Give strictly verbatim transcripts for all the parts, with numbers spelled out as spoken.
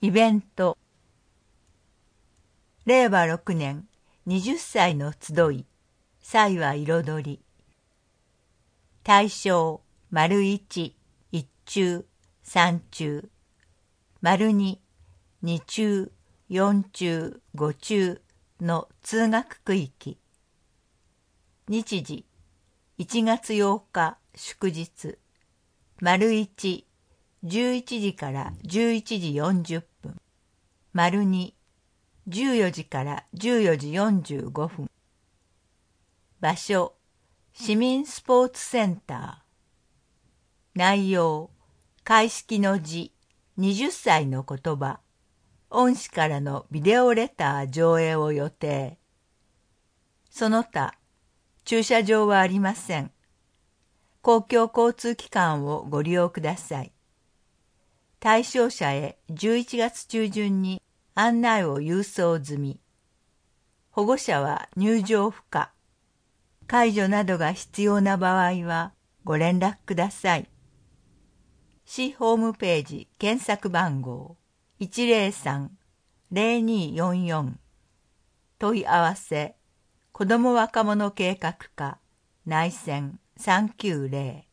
イベント。れいわろくねんはたちの集い、祭は彩り。対象、丸一、一中、三中。丸二、二中、四中、五中の通学区域。日時、いちがつようか祝日。丸一、じゅういちじからじゅういちじよんじゅっぷん。丸二、じゅうよじからじゅうよじよんじゅうごふん。場所、市民スポーツセンター。内容、開式の辞、はたちの言葉。恩師からのビデオレター上映を予定。その他、駐車場はありません。公共交通機関をご利用ください。対象者へじゅういちがつちゅうじゅんに案内を郵送済み。保護者は入場不可。介助などが必要な場合はご連絡ください。市ホームページ検索番号 いちぜろさん ぜろによんよん。問い合わせ、子ども若者計画課、内線さんきゅうぜろ。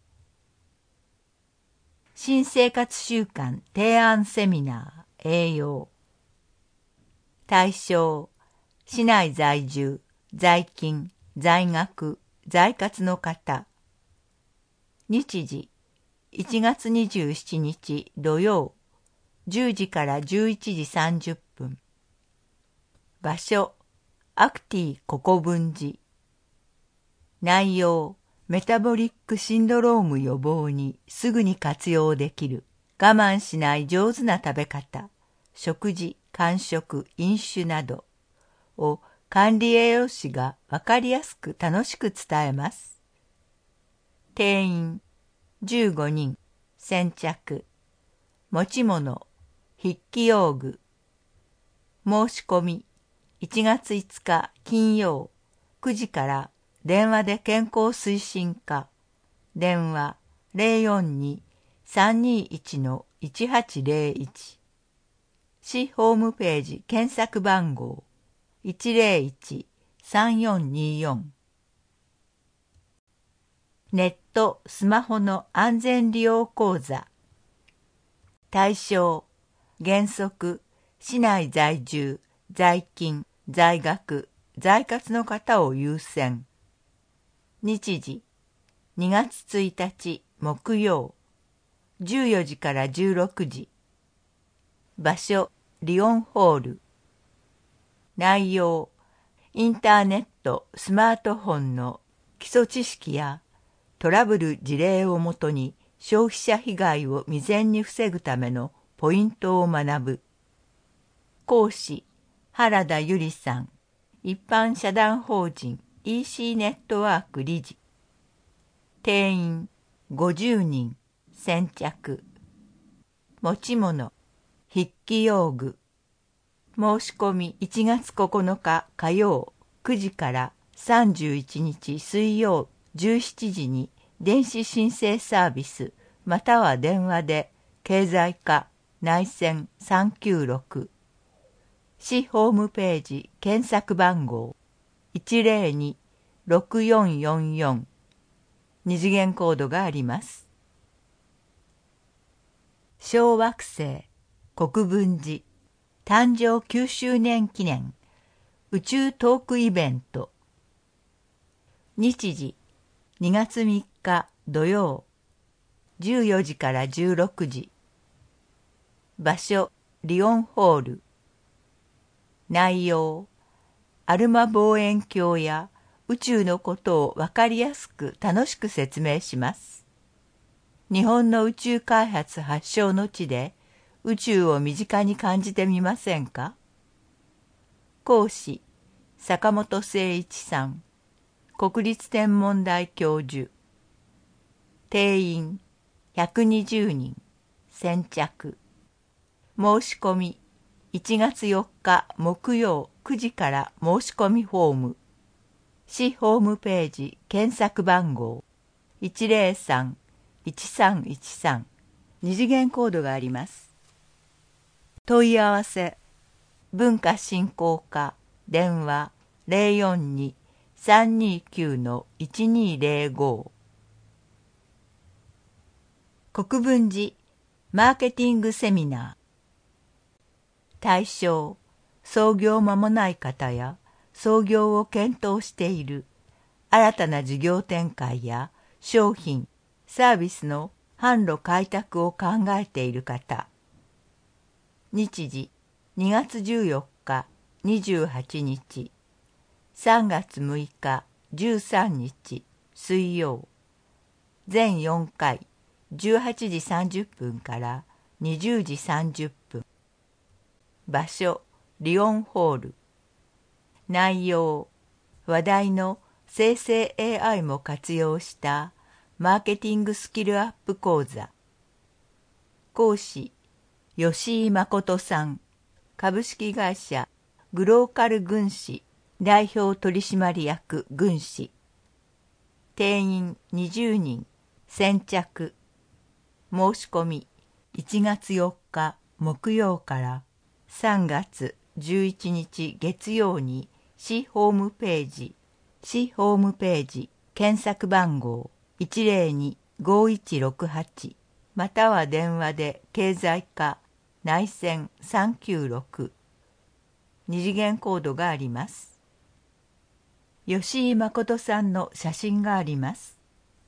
新生活習慣提案セミナー栄養。対象、市内在住、在勤、在学、在活の方。日時、いちがつにじゅうしちにち土曜、じゅうじからじゅういちじさんじゅっぷん。場所、アクティ国分寺。内容、メタボリックシンドローム予防にすぐに活用できる我慢しない上手な食べ方、食事、間食、飲酒などを管理栄養士がわかりやすく楽しく伝えます。定員じゅうごにん、先着。持ち物、筆記用具。申し込み、いちがついつか金曜くじから電話で健康推進課。電話 ゼロよんに さんにいち いちはちゼロいち。市ホームページ検索番号 いちゼロいち さんよんによん。ネット・スマホの安全利用講座。対象、原則、市内在住、在勤、在学、在活の方を優先。日時、にがつついたち木曜、じゅうよじからじゅうろくじ。場所、リオンホール。内容、インターネット、スマートフォンの基礎知識やトラブル事例をもとに消費者被害を未然に防ぐためのポイントを学ぶ。講師、原田ゆりさん、一般社団法人 イーシー ネットワーク理事。定員ごじゅうにん、先着。持ち物、筆記用具。申し込みいちがつここのか火曜くじからさんじゅういちにち水曜じゅうしちじに電子申請サービスまたは電話で経済課内線さんきゅうろく。市ホームページ検索番号 いちゼロに ろくよんよんよん。二次元コードがあります。小惑星国分寺誕生きゅうしゅうねん記念宇宙トークイベント。日時、にがつみっか土曜、じゅうよじからじゅうろくじ。場所、リオンホール。内容、アルマ望遠鏡や宇宙のことをわかりやすく楽しく説明します。日本の宇宙開発発祥の地で宇宙を身近に感じてみませんか？講師、坂本誠一さん、国立天文台教授。定員ひゃくにじゅうにん、先着。申し込みいちがつよっか木曜くじから申し込みフォーム。市ホームページ検索番号 いちゼロさん いちさんいちさん。二次元コードがあります。 問い合わせ文化振興課電話 ゼロよんに さんにきゅう いちにゼロご 国分寺マーケティングセミナー対象創業間もない方や創業を検討している新たな事業展開や商品サービスの販路開拓を考えている方日時にがつじゅうよっかにじゅうはちにちさんがつむいかじゅうさんにち水曜全よんかいじゅうはちじさんじゅっぷんからにじゅうじさんじゅっぷん場所リオンホール内容話題の生成 エーアイ も活用したマーケティングスキルアップ講座講師吉井誠さん株式会社グローカル軍師代表取締役軍師定員にじゅうにん先着申し込みいちがつよっか木曜からさんがつじゅういちにち月曜に市ホームページ市ホームページ検索番号 いちゼロに ごいちろくはち または電話で経済課内線さんきゅうろく二次元コードがあります。吉井誠さんの写真があります。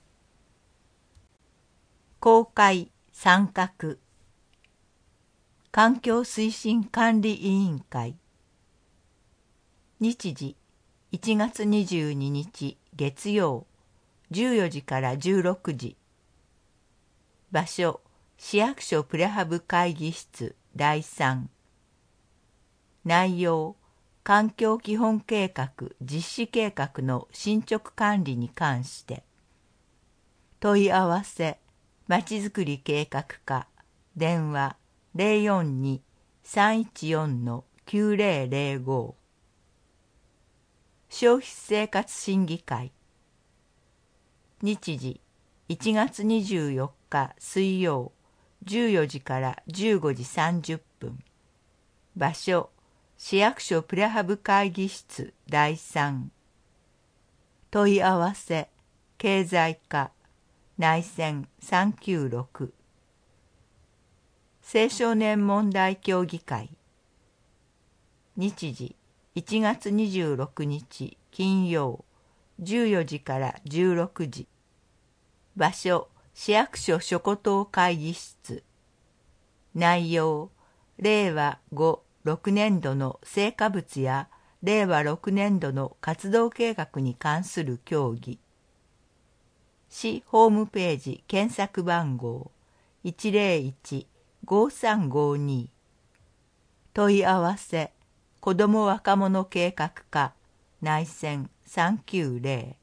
公開参画環境推進管理委員会日時いちがつにじゅうににち月曜じゅうよじからじゅうろくじ場所市役所プレハブ会議室だいさん内容環境基本計画実施計画の進捗管理に関して問い合わせまちづくり計画課電話 ゼロよんに さんいちよん きゅうゼロゼロご 消費生活審議会日時いちがつにじゅうよっか水曜じゅうよじからじゅうごじさんじゅっぷん場所市役所プレハブ会議室だいさん問い合わせ経済課内線さんきゅうろく青少年問題協議会日時いちがつにじゅうろくにち金曜じゅうよじからじゅうろくじ場所市役所諸古島会議室内容れいわごろくねんどの成果物やれいわろくねんどの活動計画に関する協議市ホームページ検索番号 いちゼロいち ごさんごに 問い合わせ子ども若者計画課内線さんきゅうゼロ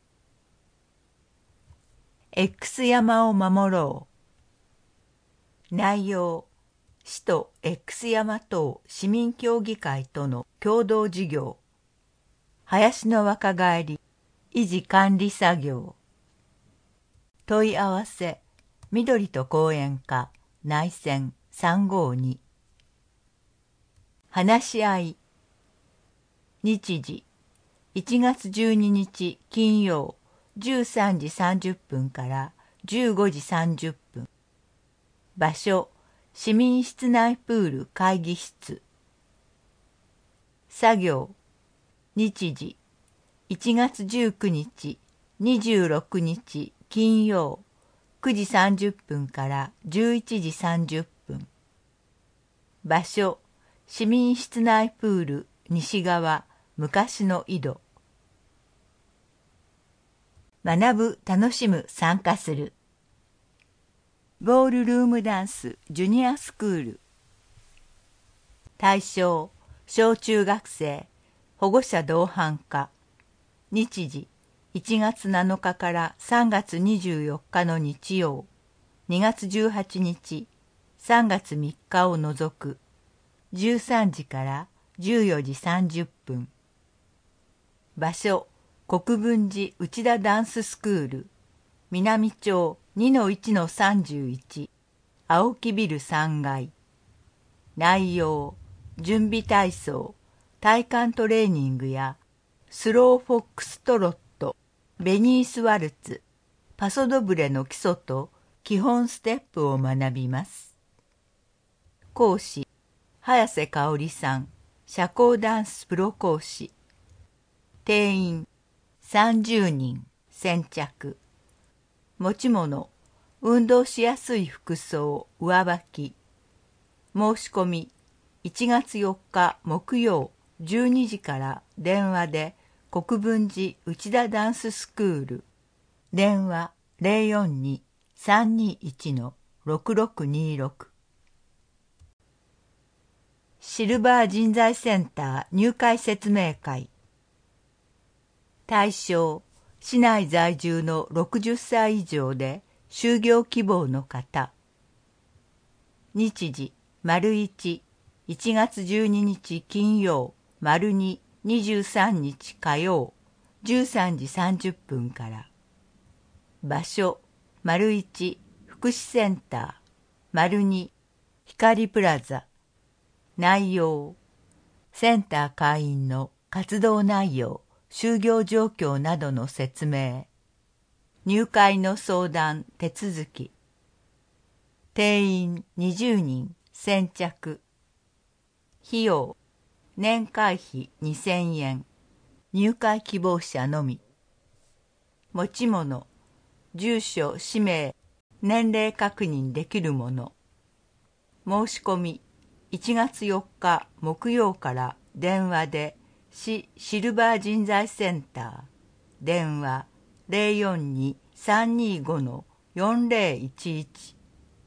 X 山を守ろう内容市と X 山等市民協議会との共同事業林の若返り維持管理作業問い合わせ緑と公園課内線さんごに話し合い日時いちがつじゅうににち金曜じゅうさんじさんじゅっぷんからじゅうごじさんじゅっぷん場所市民室内プール会議室作業日時いちがつじゅうくにちにじゅうろくにち金曜くじさんじゅっぷんからじゅういちじさんじゅっぷん場所市民室内プール西側昔の井戸学ぶ楽しむ参加するボールルームダンスジュニアスクール対象小中学生保護者同伴化日時いちがつなのかからさんがつにじゅうよっかの日曜にがつじゅうはちにちさんがつみっかを除くじゅうさんじからじゅうよじさんじゅっぷん場所国分寺内田ダンススクール南町 にのいちのさんじゅういち 青木ビルさんがい内容、準備体操、体幹トレーニングやスローフォックストロット、ベニースワルツ、パソドブレの基礎と基本ステップを学びます。講師、早瀬香織さん、社交ダンスプロ講師。定員、さんじゅうにん、先着。持ち物、運動しやすい服装、上履き。申し込み、いちがつよっか木曜じゅうにじから電話で国分寺内田ダンススクール。電話 ゼロよんに さんにいち ろくろくにろく。シルバー人材センター入会説明会。対象、市内在住のろくじゅっさい以上で就業希望の方。日時、丸一、いちがつじゅうににち金曜、丸二、にじゅうさんにち火曜、じゅうさんじさんじゅっぷんから。場所、丸一、福祉センター、丸二、光プラザ。内容、センター会員の活動内容、就業状況などの説明。入会の相談、手続き。定員にじゅうにん、先着。費用、年会費にせんえん。入会希望者のみ。持ち物、住所、氏名、年齢確認できるもの。申し込み、いちがつよっか木曜から電話で市シルバー人材センター。電話 ゼロよんに さんにご よんゼロいちいち。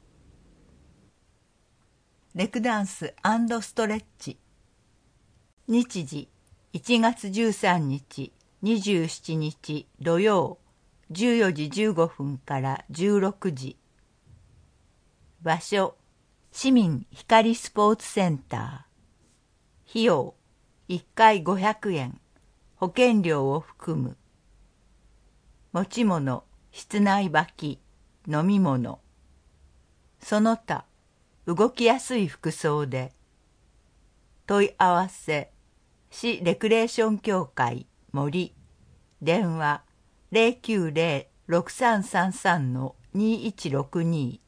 レクダンス&ストレッチ。日時、いちがつじゅうさんにち、にじゅうしちにち土曜、じゅうよじじゅうごふんからじゅうろくじ。場所、市民光スポーツセンター。費用、いっかいごひゃくえん、保険料を含む。持ち物、室内履き、飲み物。その他、動きやすい服装で。問い合わせ、市レクレーション協会森。電話 ゼロきゅうゼロ ろくさんさんさん にいちろくに。